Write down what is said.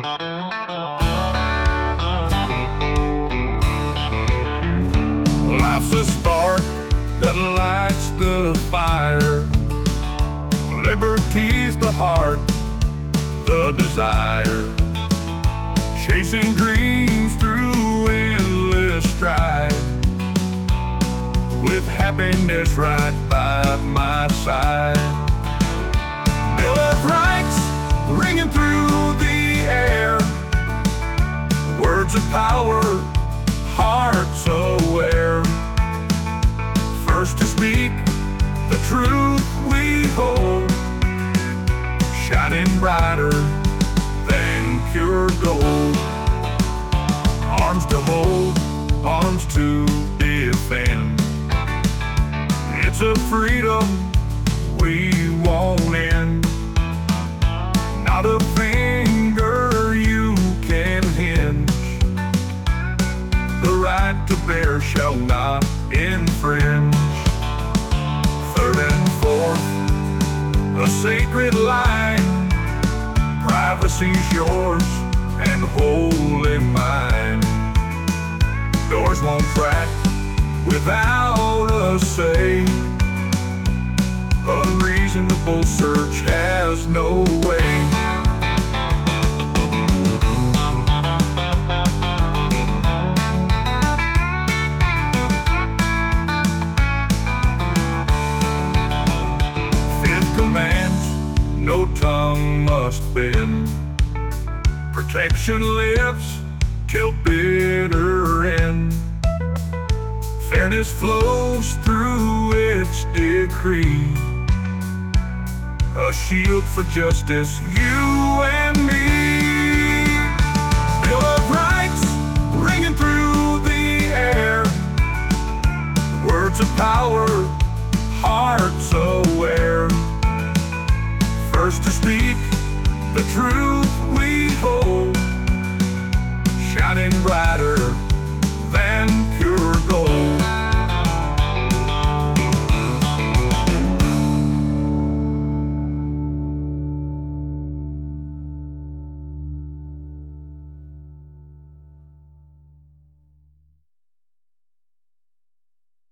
Life's a spark that lights the fire. Liberty's the heart, the desire. Chasing dreams through endless strife, with happiness right by my side. Bill of Rights ringing through the air. Words of power, hearts aware. First to speak the truth we hold, shining brighter than pure gold. Arms to hold, arms to defend. It's a freedom we won't end. Not a finger you can hinge. The right to bear shall not infringe. Third and fourth, a sacred line. Privacy's yours and wholly mine. Doors won't crack without a say. Unreasonable search has no way. Fifth commands, no tongue must bend. Protection lives till bitter end. Fairness flows through its decree, a shield for justice, you and me. Bill of Rights ringing through the air. Words of power, hearts aware. First to speak the truth we hold, shining brighter